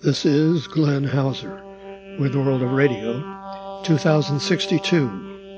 This is Glenn Hauser with World of Radio 2062.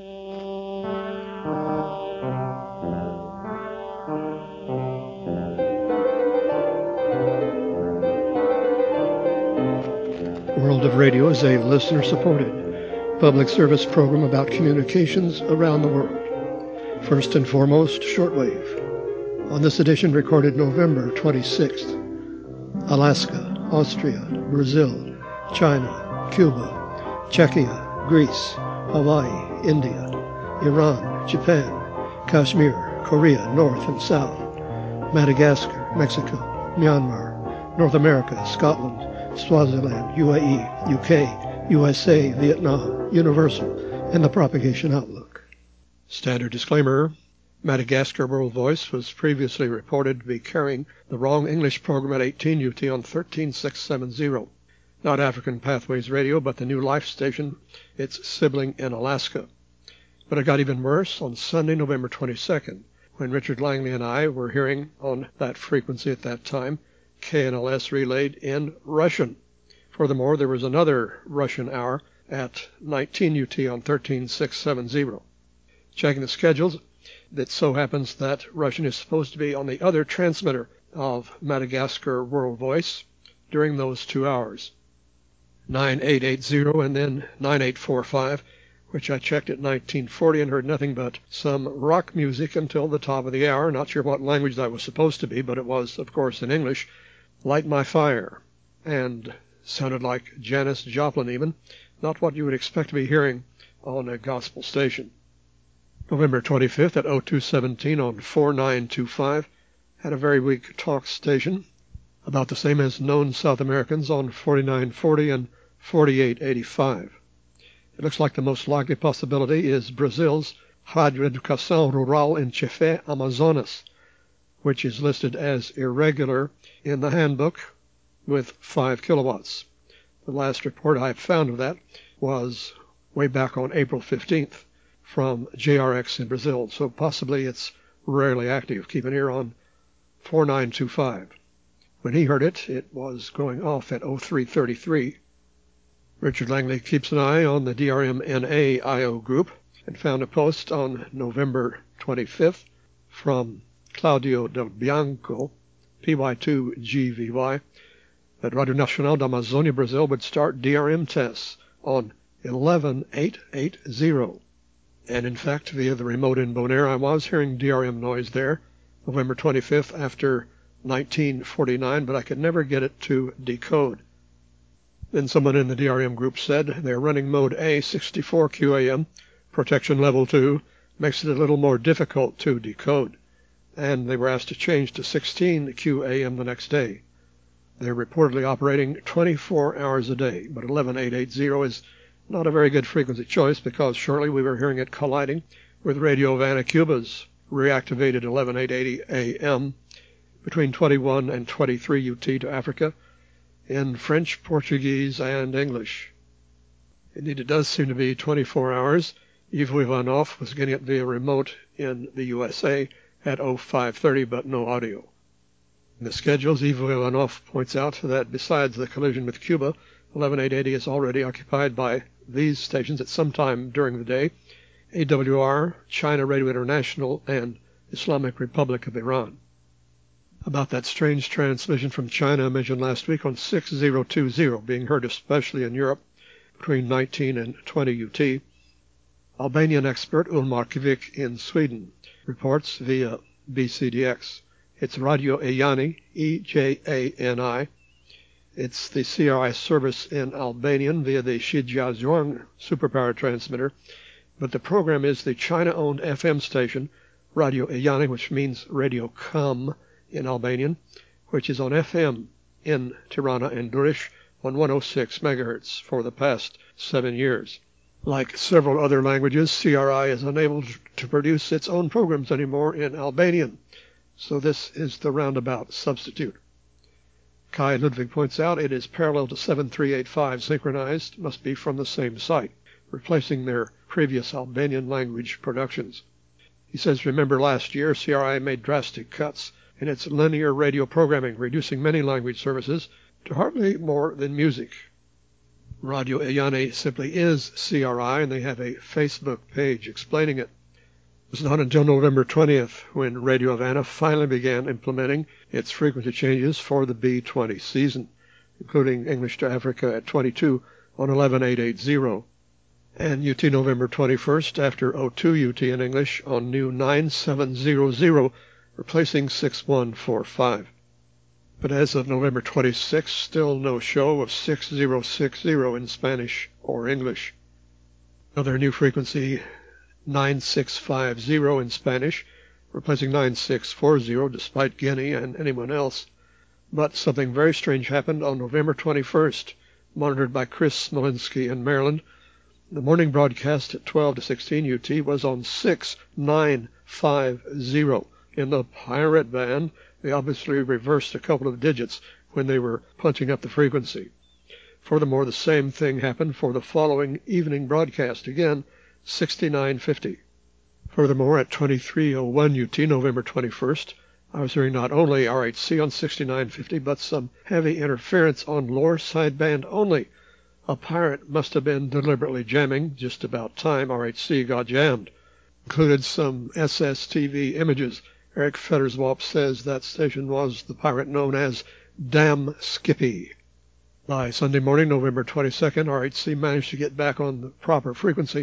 World of Radio is a listener-supported public service program about communications around the world. First and foremost, shortwave. On this edition recorded November 26th, Alaska, Austria, Brazil, China, Cuba, Czechia, Greece, Hawaii, India, Iran, Japan, Kashmir, Korea, North and South, Madagascar, Mexico, Myanmar, North America, Scotland, Swaziland, UAE, UK, USA, Vietnam, Universal, and the Propagation Outlook. Standard disclaimer. Madagascar World Voice was previously reported to be carrying the wrong English program at 18 UT on 13670. Not African Pathways Radio, but the New Life station, its sibling in Alaska. But it got even worse on Sunday, November 22nd, when Richard Langley and I were hearing on that frequency at that time, KNLS relayed in Russian. Furthermore, there was another Russian hour at 19 UT on 13670. Checking the schedules, it so happens that Russian is supposed to be on the other transmitter of Madagascar World Voice during those 2 hours, 9880 and then 9845, which I checked at 1940 and heard nothing but some rock music until the top of the hour. Not sure what language that was supposed to be, but it was, of course, in English. Light My Fire, and sounded like Janis Joplin even, not what you would expect to be hearing on a gospel station. November 25th at 0217 on 4925 had a very weak talk station, about the same as known South Americans on 4940 and 4885. It looks like the most likely possibility is Brazil's Rádio Educação Rural em Chefé, Amazonas, which is listed as irregular in the handbook with 5 kilowatts. The last report I found of that was way back on April 15th. From JRX in Brazil, so possibly it's rarely active. Keep an ear on 4925. When he heard it, it was going off at 0333. Richard Langley keeps an eye on the DRM-NA IO group and found a post on November 25th from Claudio Del Bianco, PY2GVY, that Radio Nacional da Amazônia, Brazil would start DRM tests on 11880. And in fact, via the remote in Bonaire, I was hearing DRM noise there, November 25th after 1949, but I could never get it to decode. Then someone in the DRM group said they're running mode A, 64 QAM, protection level 2, makes it a little more difficult to decode. And they were asked to change to 16 QAM the next day. They're reportedly operating 24 hours a day, but 11880 is not a very good frequency choice because shortly we were hearing it colliding with Radio Havana Cuba's reactivated 11880 AM between 21 and 23 UT to Africa in French, Portuguese, and English. Indeed, it does seem to be 24 hours. Yves Ivanov was getting it via remote in the USA at 0530, but no audio. In the schedules, Yves Ivanov points out that besides the collision with Cuba, 11880 is already occupied by these stations at some time during the day: AWR, China Radio International, and Islamic Republic of Iran. About that strange transmission from China I mentioned last week on 6020, being heard especially in Europe between 19 and 20 UT, Albanian expert Ulmar Kvik in Sweden reports via BCDX. It's Radio Ejani, E-J-A-N-I. It's the CRI service in Albanian via the Shijiazhuang superpower transmitter, but the program is the China-owned FM station, Radio Ejani, which means Radio Come in Albanian, which is on FM in Tirana and Durish on 106 megahertz for the past 7 years. Like several other languages, CRI is unable to produce its own programs anymore in Albanian, so this is the roundabout substitute. Kai Ludwig points out it is parallel to 7385 synchronized, must be from the same site, replacing their previous Albanian language productions. He says, remember last year CRI made drastic cuts in its linear radio programming, reducing many language services to hardly more than music. Radio Eyane simply is CRI, and they have a Facebook page explaining it. It was not until November 20th when Radio Havana finally began implementing its frequency changes for the B20 season, including English to Africa at 22 on 11880, and UT November 21st after 02 UT in English on new 9700, replacing 6145. But as of November 26th, still no show of 6060 in Spanish or English. Another new frequency, 9650 in Spanish, replacing 9640 despite Guinea and anyone else. But something very strange happened on November 21st, monitored by Chris Smolinski in Maryland. The morning broadcast at 12 to 16 UT was on 6950 in the pirate band. They obviously reversed a couple of digits when they were punching up the frequency. Furthermore, the same thing happened for the following evening broadcast, again 6950. Furthermore, at 2301 UT November 21st, I was hearing not only RHC on 6950, but some heavy interference on lower sideband only. A pirate must have been deliberately jamming. Just about time RHC got jammed. Included some SSTV images. Eric Fedderswalp says that station was the pirate known as Damn Skippy. By Sunday morning, November 22nd, RHC managed to get back on the proper frequency,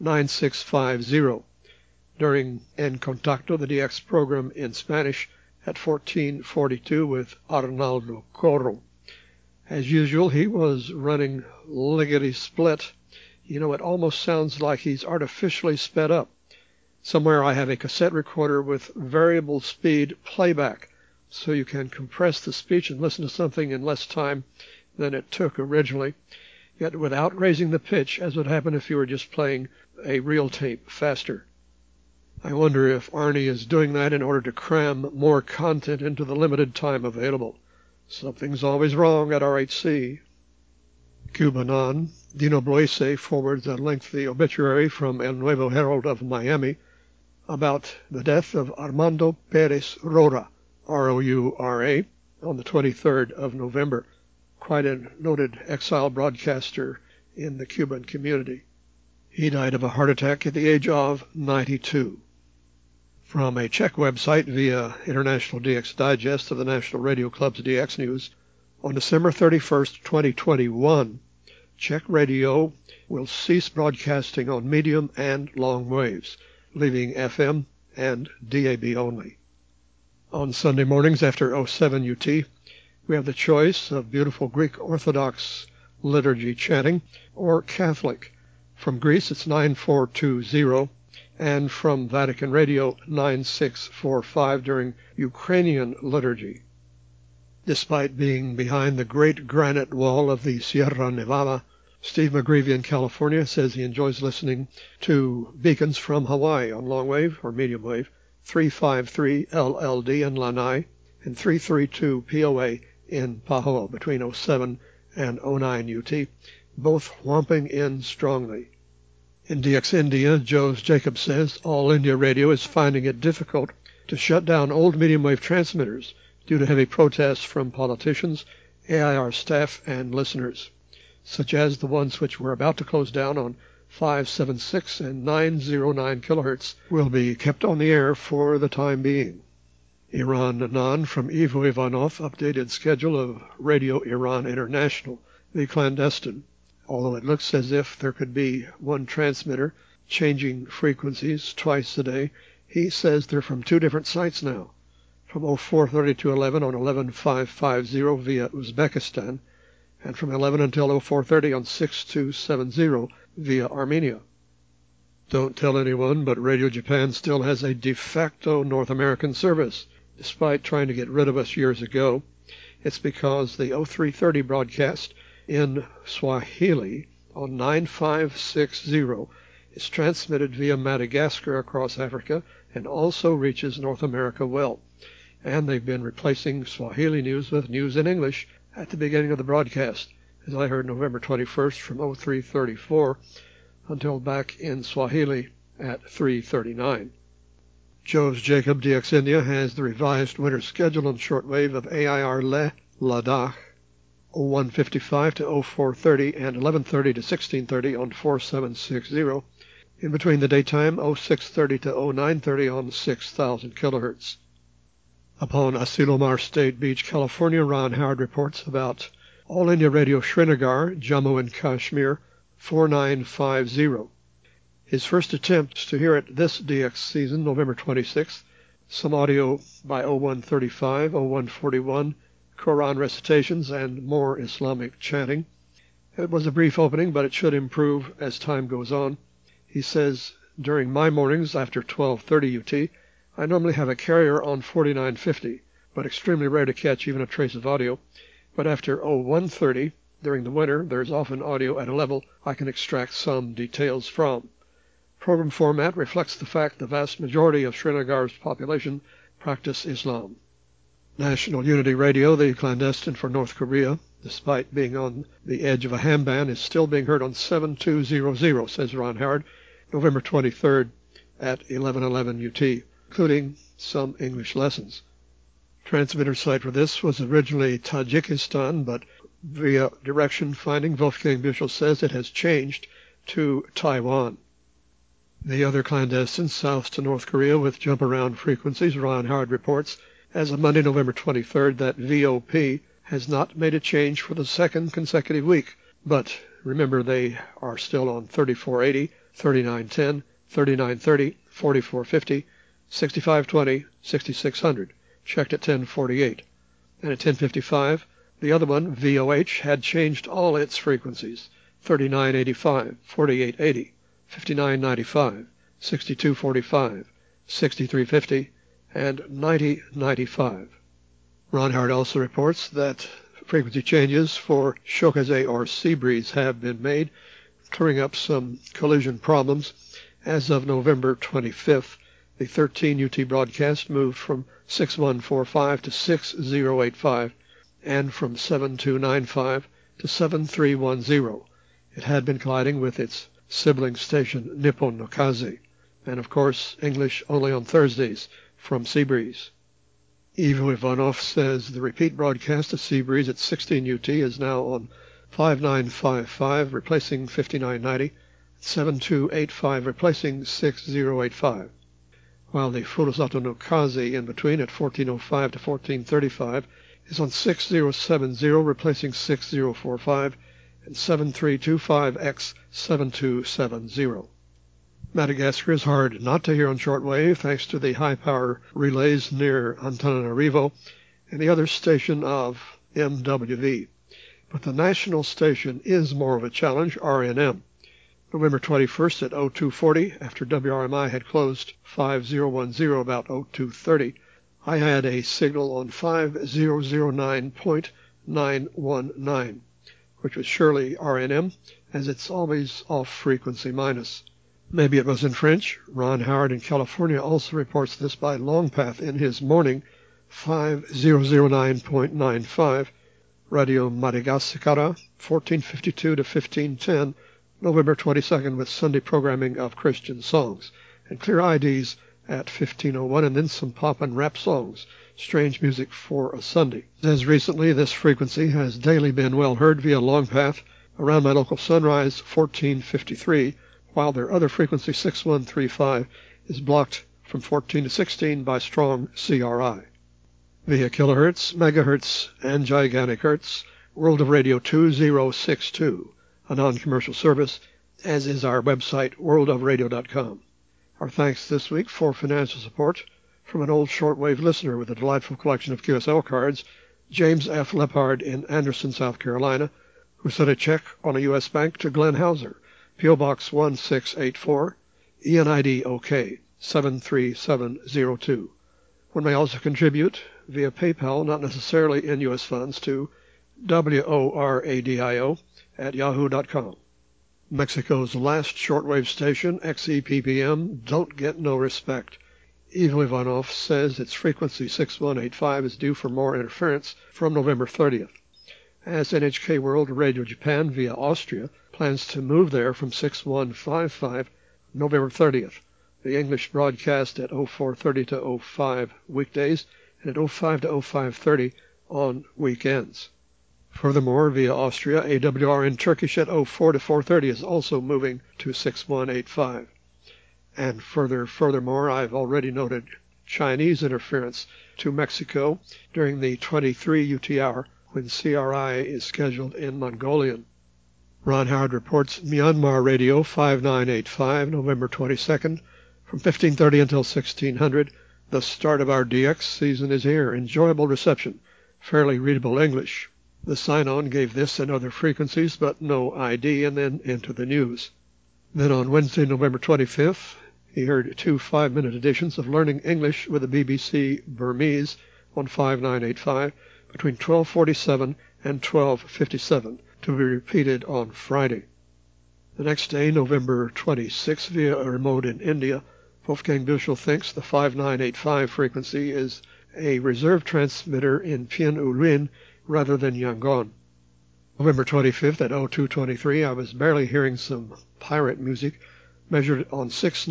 9650. During En Contacto, the DX program in Spanish, at 1442 with Arnaldo Corro. As usual, he was running lickety-split. You know, it almost sounds like he's artificially sped up. Somewhere I have a cassette recorder with variable speed playback, so you can compress the speech and listen to something in less time than it took originally, yet without raising the pitch, as would happen if you were just playing a real tape faster. I wonder if Arnie is doing that in order to cram more content into the limited time available. Something's always wrong at RHC. Cubanon, Dino Bloise forwards a lengthy obituary from El Nuevo Herald of Miami about the death of Armando Perez Roura, R-O-U-R-A, on the 23rd of November. Quite a noted exile broadcaster in the Cuban community. He died of a heart attack at the age of 92. From a Czech website via International DX Digest of the National Radio Club's DX News, on December 31st, 2021, Czech radio will cease broadcasting on medium and long waves, leaving FM and DAB only. On Sunday mornings after 07 UT, we have the choice of beautiful Greek Orthodox liturgy chanting or Catholic. From Greece, it's 9420, and from Vatican Radio, 9645 during Ukrainian liturgy. Despite being behind the great granite wall of the Sierra Nevada, Steve McGreevy in California says he enjoys listening to beacons from Hawaii on long wave or medium wave, 353 LLD in Lanai, and 332 POA in Pahoa between 07 and 09 UT, both whomping in strongly. In DX India, Joe Jacobs says All India Radio is finding it difficult to shut down old medium wave transmitters due to heavy protests from politicians, AIR staff, and listeners, such as the ones which were about to close down on 576 and 909 kilohertz will be kept on the air for the time being. Iran Anan from Ivo Ivanov updated schedule of Radio Iran International, the clandestine, although it looks as if there could be one transmitter changing frequencies twice a day. He says they're from two different sites now, from 0430 to 11 on 11550 via Uzbekistan, and from 11 until 0430 on 6270 via Armenia. Don't tell anyone, but Radio Japan still has a de facto North American service, despite trying to get rid of us years ago. It's because the 0330 broadcast in Swahili on 9560 is transmitted via Madagascar across Africa and also reaches North America well. And they've been replacing Swahili news with news in English at the beginning of the broadcast, as I heard November 21st from 0334 until back in Swahili at 339. Joe's Jacob DX India has the revised winter schedule on shortwave of AIR Le Ladakh 0155 to 0430 and 1130 to 1630 on 4760. In between the daytime, 0630 to 0930 on 6000 kilohertz. Upon Asilomar State Beach, California, Ron Howard reports about All India Radio Srinagar, Jammu and Kashmir, 4950. His first attempt to hear it this DX season, November 26th. Some audio by 0135, 0141, Quran recitations, and more Islamic chanting. It was a brief opening, but it should improve as time goes on. He says, during my mornings after 12:30 UT, I normally have a carrier on 4950, but extremely rare to catch even a trace of audio. But after 0130, during the winter, there's often audio at a level I can extract some details from. Program format reflects the fact the vast majority of Srinagar's population practice Islam. National Unity Radio, the clandestine for North Korea, despite being on the edge of a ham ban, is still being heard on 7200, says Ron Howard, November 23rd at 1111 UT, including some English lessons. Transmitter site for this was originally Tajikistan, but via direction finding, Wolfgang Büchel says it has changed to Taiwan. The other clandestine south to North Korea with jump-around frequencies, Ron Howard reports, as of Monday, November 23rd, that VOP has not made a change for the second consecutive week. But remember, they are still on 3480, 3910, 3930, 4450, 6520, 6600, checked at 1048. And at 1055, the other one, VOH, had changed all its frequencies, 3985, 4880, 5995, 6245, 6350, and 9095. Ron Howard also reports that frequency changes for Shokazay or sea breeze have been made, clearing up some collision problems. As of November 25th, the 13 UT broadcast moved from 6145 to 6085 and from 7295 to 7310. It had been colliding with its sibling station Nippon no Kaze, and of course English only on Thursdays from Seabreeze. Ivo Ivanov says the repeat broadcast of Seabreeze at 16 UT is now on 5955 replacing 5990, 7285 replacing 6085, while the Furusato no Kaze in between at 1405 to 1435 is on 6070 replacing 6045 and 7325X7270. Madagascar is hard not to hear on shortwave thanks to the high-power relays near Antananarivo and the other station of MWV. But the national station is more of a challenge, RNM. November 21st at 0240, after WRMI had closed 5010 about 0230, I had a signal on 5009.919, which was surely RNM, as it's always off frequency minus. Maybe it was in French. Ron Howard in California also reports this by Longpath in his morning, 5009.95, Radio Madagascar, 1452 to 1510, November 22nd, with Sunday programming of Christian songs, and clear IDs at 1501, and then some pop and rap songs, strange music for a Sunday. As recently, this frequency has daily been well heard via Longpath around my local Sunrise 1453, while their other frequency 6135 is blocked from 14 to 16 by strong CRI. Via kilohertz, megahertz, and gigantic hertz, World of Radio 2062, a non-commercial service, as is our website, worldofradio.com. Our thanks this week for financial support from an old shortwave listener with a delightful collection of QSL cards, James F. Leppard in Anderson, South Carolina, who sent a check on a U.S. bank to Glenn Hauser, P.O. Box 1684, ENID OK 73702. One may also contribute via PayPal, not necessarily in U.S. funds, to WORADIO@yahoo.com. Mexico's last shortwave station, XEPPM, don't get no respect. Ivo Ivanov says its frequency 6185 is due for more interference from November 30th. As NHK World Radio Japan via Austria plans to move there from 6155 November 30th. The English broadcast at 0430 to 05 weekdays and at 05 to 0530 on weekends. Furthermore, via Austria, AWR in Turkish at 04 to 4:30 is also moving to 6185. And furthermore, I've already noted Chinese interference to Mexico during the 23 UT hour when CRI is scheduled in Mongolian. Ron Howard reports Myanmar Radio 5985, November 22nd, from 15:30 until 1600. The start of our DX season is here. Enjoyable reception, fairly readable English. The sign-on gave this and other frequencies, but no ID, and then into the news. Then on Wednesday, November 25th, he heard 2 5-minute editions of Learning English with the BBC Burmese on 5985 between 12:47 and 12:57, to be repeated on Friday. The next day, November 26th, via a remote in India, Wolfgang Büchel thinks the 5985 frequency is a reserve transmitter in Pien U Lin rather than Yangon. November 25th at 02:23, I was barely hearing some pirate music measured on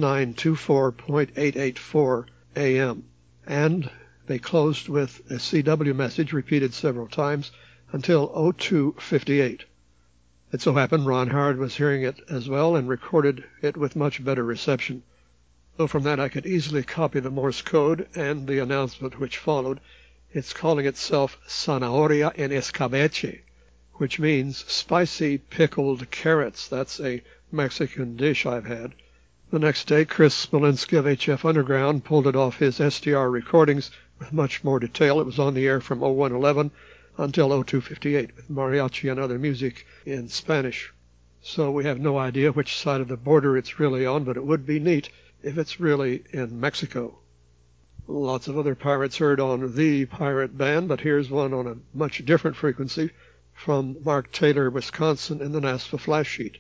6924.884 AM, and they closed with a CW message repeated several times until 02:58. It so happened Ron Howard was hearing it as well and recorded it with much better reception. So from that I could easily copy the Morse code and the announcement which followed. It's calling itself Zanahoria en Escabeche, which means spicy pickled carrots. That's a Mexican dish I've had. The next day, Chris Smolinski of HF Underground pulled it off his SDR recordings with much more detail. It was on the air from 0111 until 02:58 with mariachi and other music in Spanish. So we have no idea which side of the border it's really on, but it would be neat if it's really in Mexico. Lots of other pirates heard on the pirate band, but here's one on a much different frequency from Mark Taylor, Wisconsin, in the NASFA flash sheet.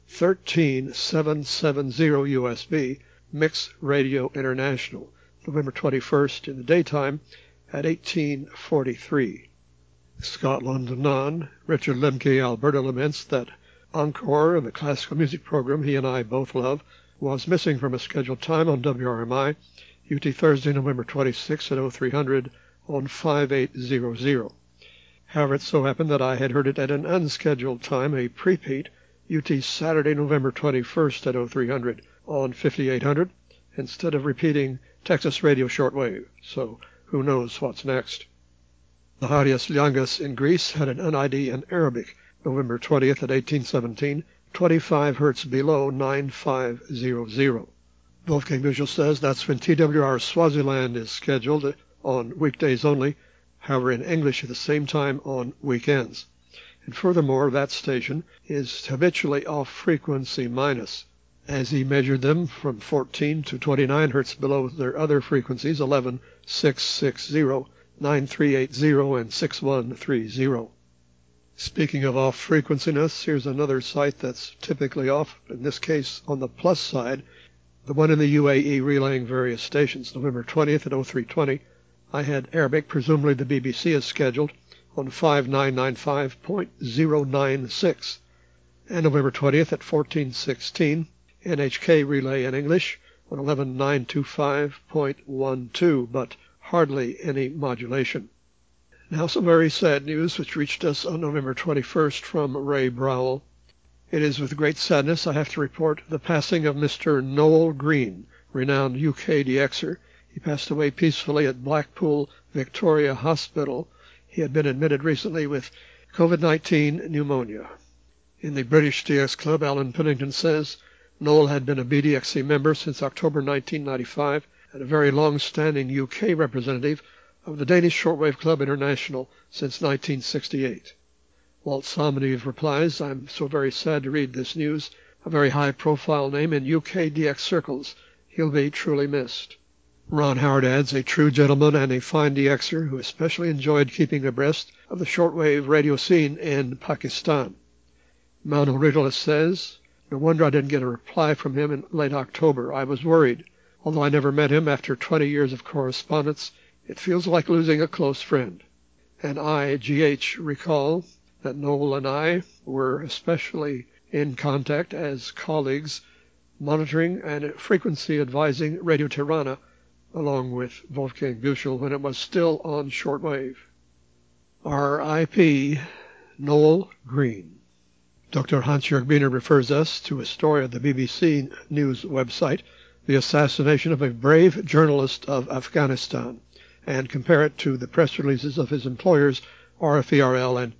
13770 USB, Mix Radio International, November 21st in the daytime at 1843. Scotland None, Richard Lemke, Alberta, laments that Encore, the classical music program he and I both love, was missing from a scheduled time on WRMI, UT Thursday, November 26 at 0300 on 5800. However, it so happened that I had heard it at an unscheduled time, a prepeat, UT Saturday, November 21st at 0300 on 5800, instead of repeating Texas Radio shortwave, so who knows what's next. The Harias Lyangas in Greece had an NID in Arabic, November 20th at 1817, 25 hertz below 9500. Wolfgang Büchel says that's when TWR Swaziland is scheduled on weekdays only, however in English at the same time on weekends. And furthermore, that station is habitually off frequency minus, as he measured them from 14 to 29 hertz below their other frequencies, 11, 660, 9380, and 6130. Speaking of off frequenciness, here's another site that's typically off, in this case on the plus side, the one in the UAE relaying various stations. November 20th at 0320, I had Arabic, presumably the BBC is scheduled, on 5995.096. And November 20th at 1416, NHK relay in English on 11925.12, but hardly any modulation. Now some very sad news which reached us on November 21st from Ray Browell. It is with great sadness I have to report the passing of Mr. Noel Green, renowned UK DXer. He passed away peacefully at Blackpool Victoria Hospital. He had been admitted recently with COVID-19 pneumonia. In the British DX Club, Alan Pennington says, Noel had been a BDXC member since October 1995 and a very long-standing UK representative of the Danish Shortwave Club International since 1968. Walt Somedy replies, I'm so very sad to read this news. A very high-profile name in UK DX circles. He'll be truly missed. Ron Howard adds, a true gentleman and a fine DXer who especially enjoyed keeping abreast of the shortwave radio scene in Pakistan. Mano Riddle says, no wonder I didn't get a reply from him in late October. I was worried. Although I never met him after 20 years of correspondence, it feels like losing a close friend. And I, GH, recall that Noel and I were especially in contact as colleagues, monitoring and frequency advising Radio Tirana, along with Wolfgang Büchel when it was still on shortwave. RIP Noel Green. Dr. Hans-Jörg Biener refers us to a story of the BBC News website, The Assassination of a Brave Journalist of Afghanistan, and compare it to the press releases of his employers, RFERL and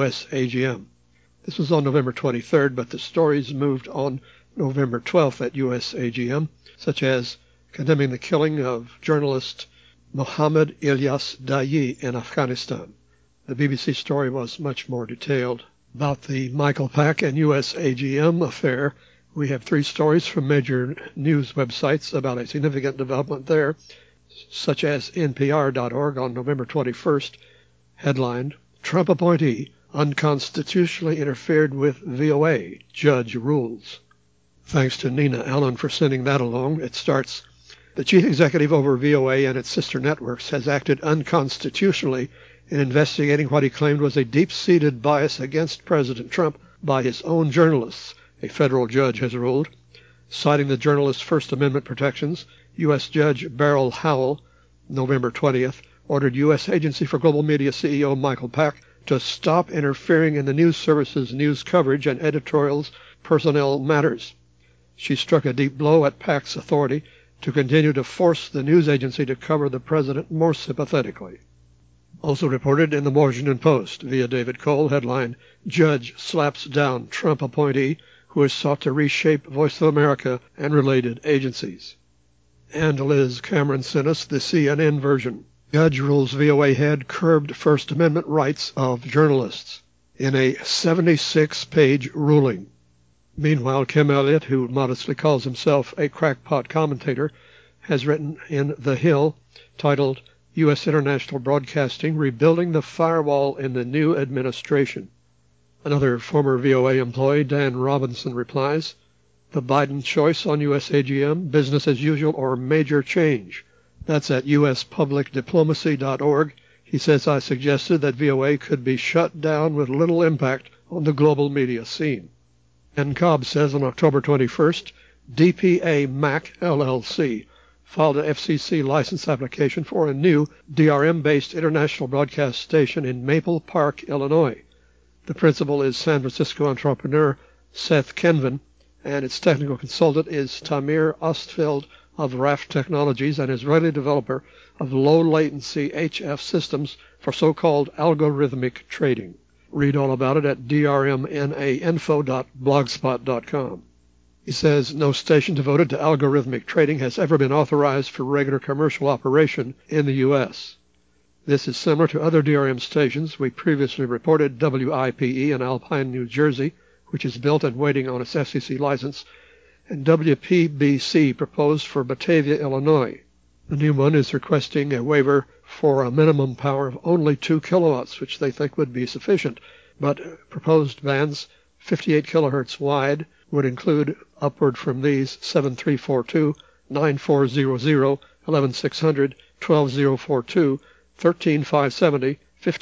USAGM. This was on November 23rd, but the stories moved on November 12th at USAGM, such as condemning the killing of journalist Mohammed Ilyas Dayi in Afghanistan. The BBC story was much more detailed. About the Michael Pack and USAGM affair, we have 3 stories from major news websites about a significant development there, such as NPR.org on November 21st, headlined, Trump appointee unconstitutionally interfered with VOA, judge rules. Thanks to Nina Allen for sending that along. It starts, the chief executive over VOA and its sister networks has acted unconstitutionally in investigating what he claimed was a deep-seated bias against President Trump by his own journalists, a federal judge has ruled. Citing the journalist's First Amendment protections, U.S. Judge Beryl Howell, November 20th, ordered U.S. Agency for Global Media CEO Michael Pack to stop interfering in the news service's news coverage and editorials personnel matters. She struck a deep blow at Pack's authority to continue to force the news agency to cover the president more sympathetically. Also reported in the Washington Post via David Cole, headline, Judge slaps down Trump appointee who has sought to reshape Voice of America and related agencies. And Liz Cameron sent us the CNN version. Judge rules VOA head curbed First Amendment rights of journalists in a 76-page ruling. Meanwhile, Kim Elliott, who modestly calls himself a crackpot commentator, has written in The Hill, titled U.S. International Broadcasting Rebuilding the Firewall in the New Administration. Another former VOA employee, Dan Robinson, replies, the Biden choice on USAGM, business as usual or major change. That's at uspublicdiplomacy.org. He says I suggested that VOA could be shut down with little impact on the global media scene. And Cobb says on October 21st, DPA Mac LLC filed an FCC license application for a new DRM-based international broadcast station in Maple Park, Illinois. The principal is San Francisco entrepreneur Seth Kenvin, and its technical consultant is Tamir Ostfeld of Raft Technologies, an Israeli developer of low-latency HF systems for so-called algorithmic trading. Read all about it at drmnainfo.blogspot.com. He says no station devoted to algorithmic trading has ever been authorized for regular commercial operation in the U.S. This is similar to other DRM stations. We previously reported WIPE in Alpine, New Jersey, which is built and waiting on its FCC license, and WPBC proposed for Batavia, Illinois. The new one is requesting a waiver for a minimum power of only 2 kilowatts, which they think would be sufficient, but proposed bands 58 kilohertz wide would include upward from these 7342, 9400, 11600, 12042, 13570,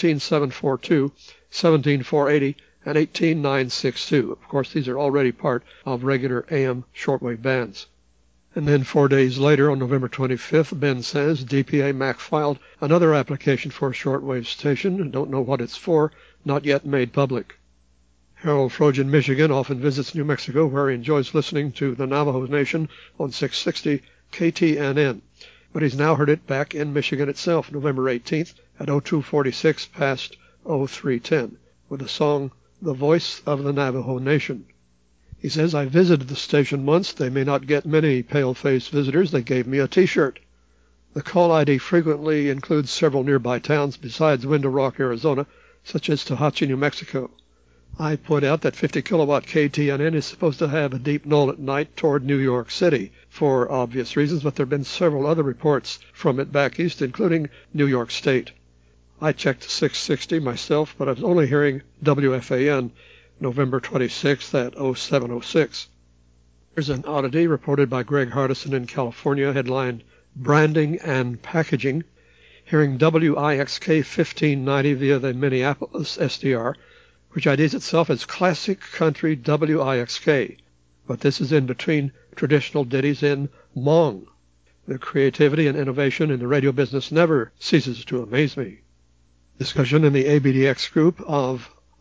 15742, 17480, and 18962. Of course, these are already part of regular AM shortwave bands. And then 4 days later, on November 25th, Ben says DPA Mac filed another application for a shortwave station. Don't know what it's for, not yet made public. Harold Frogen, Michigan, often visits New Mexico, where he enjoys listening to the Navajo Nation on 660 KTNN. But he's now heard it back in Michigan itself, November 18th at 0246 past 0310, with the song The Voice of the Navajo Nation. He says, I visited the station once. They may not get many pale-faced visitors. They gave me a T-shirt. The call ID frequently includes several nearby towns besides Window Rock, Arizona, such as Tohatchi, New Mexico. I point out that 50-kilowatt KTNN is supposed to have a deep null at night toward New York City, for obvious reasons, but there have been several other reports from it back east, including New York State. I checked 660 myself, but I was only hearing WFAN November 26th at 0706. Here's an oddity reported by Greg Hardison in California, headlined Branding and Packaging. Hearing WIXK 1590 via the Minneapolis SDR, which IDs itself as Classic Country WIXK, but this is in between traditional ditties in Hmong. The creativity and innovation in the radio business never ceases to amaze me. Discussion in the ABDX group of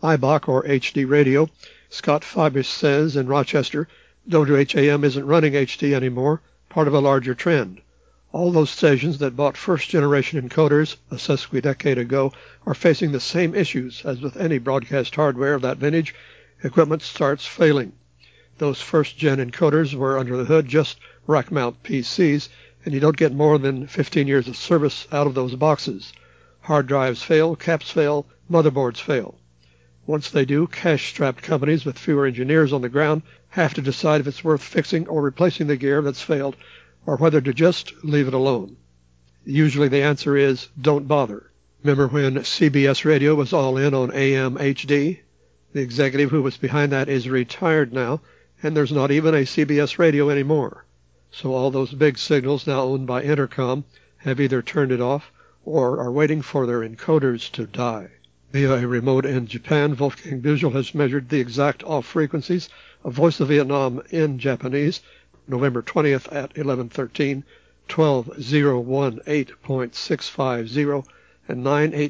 IBOC or HD radio. Scott Fabius says in Rochester, WHAM isn't running HD anymore, part of a larger trend. All those stations that bought first-generation encoders a sesquidecade ago are facing the same issues as with any broadcast hardware of that vintage. Equipment starts failing. Those first-gen encoders were under the hood just rack-mount PCs, and you don't get more than 15 years of service out of those boxes. Hard drives fail, caps fail, motherboards fail. Once they do, cash-strapped companies with fewer engineers on the ground have to decide if it's worth fixing or replacing the gear that's failed, or whether to just leave it alone. Usually the answer is, don't bother. Remember when CBS Radio was all in on AM HD? The executive who was behind that is retired now, and there's not even a CBS Radio anymore. So all those big signals now owned by Entercom have either turned it off or are waiting for their encoders to die. Via a remote in Japan, Wolfgang Büchel has measured the exact off frequencies of Voice of Vietnam in Japanese, November 20th at 11:13, 12018.650, and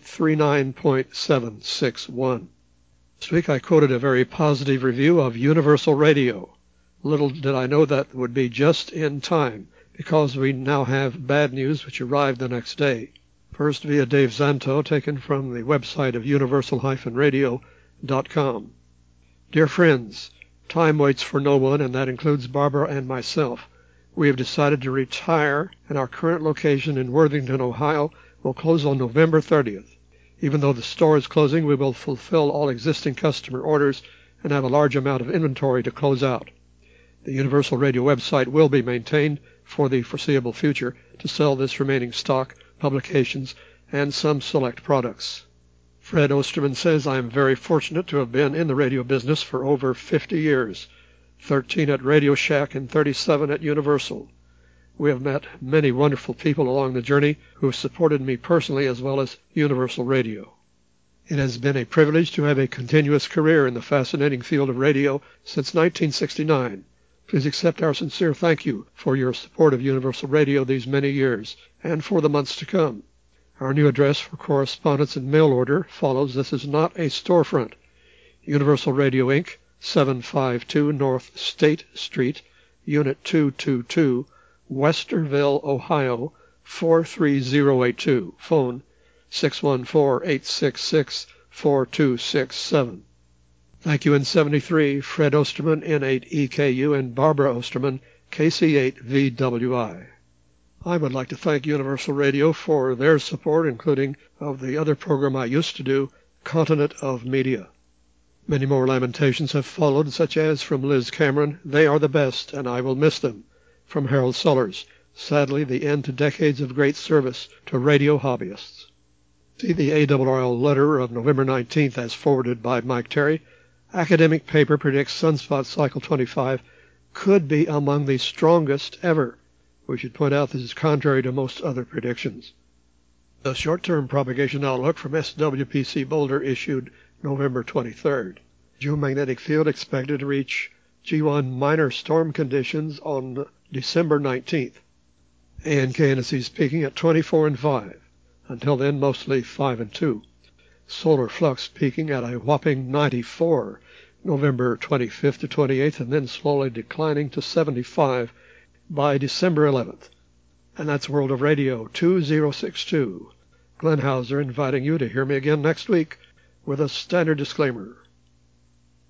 9839.761. This week I quoted a very positive review of Universal Radio. Little did I know that would be just in time, because we now have bad news which arrived the next day. First via Dave Zanto, taken from the website of universal-radio.com. Dear friends, time waits for no one, and that includes Barbara and myself. We have decided to retire, and our current location in Worthington, Ohio, will close on November 30th. Even though the store is closing, we will fulfill all existing customer orders and have a large amount of inventory to close out. The Universal Radio website will be maintained for the foreseeable future to sell this remaining stock, publications, and some select products. Fred Osterman says, I am very fortunate to have been in the radio business for over 50 years, 13 at Radio Shack and 37 at Universal. We have met many wonderful people along the journey who have supported me personally as well as Universal Radio. It has been a privilege to have a continuous career in the fascinating field of radio since 1969. Please accept our sincere thank you for your support of Universal Radio these many years and for the months to come. Our new address for correspondence and mail order follows. This is not a storefront. Universal Radio, Inc., 752 North State Street, Unit 222, Westerville, Ohio, 43082. Phone 614-866-4267. Thank you in 73, Fred Osterman, N8EKU, and Barbara Osterman, KC8VWI. I would like to thank Universal Radio for their support, including of the other program I used to do, Continent of Media. Many more lamentations have followed, such as from Liz Cameron, they are the best, and I will miss them. From Harold Sellers, sadly the end to decades of great service to radio hobbyists. See the ARRL letter of November 19th as forwarded by Mike Terry. Academic paper predicts Sunspot Cycle 25 could be among the strongest ever. We should point out this is contrary to most other predictions. The short-term propagation outlook from SWPC Boulder issued November 23rd. Geomagnetic field expected to reach G1 minor storm conditions on December 19th. ANK-NSE is peaking at 24 and 5. Until then, mostly 5 and 2. Solar flux peaking at a whopping 94 November 25th to 28th, and then slowly declining to 75 by December 11th. And that's World of Radio 2062. Glenn Hauser inviting you to hear me again next week with a standard disclaimer.